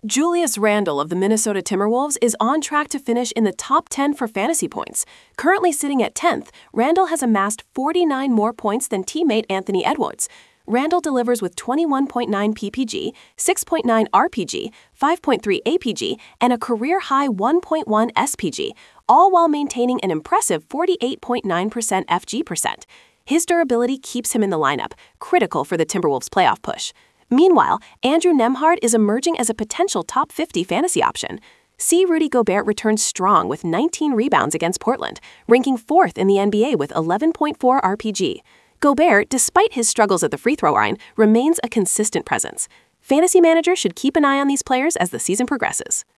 Julius Randle of the Minnesota Timberwolves is on track to finish in the top 10 for fantasy points. Currently sitting at 10th, Randle has amassed 49 more points than teammate Anthony Edwards. Randle delivers with 21.9 PPG, 6.9 RPG, 5.3 APG, and a career-high 1.1 SPG, all while maintaining an impressive 48.9% FG percent. His durability keeps him in the lineup, critical for the Timberwolves' playoff push. Meanwhile, Andrew Nembhard is emerging as a potential top 50 fantasy option. C. Rudy Gobert returns strong with 19 rebounds against Portland, ranking 4th in the NBA with 11.4 RPG. Gobert, despite his struggles at the free throw line, remains a consistent presence. Fantasy managers should keep an eye on these players as the season progresses.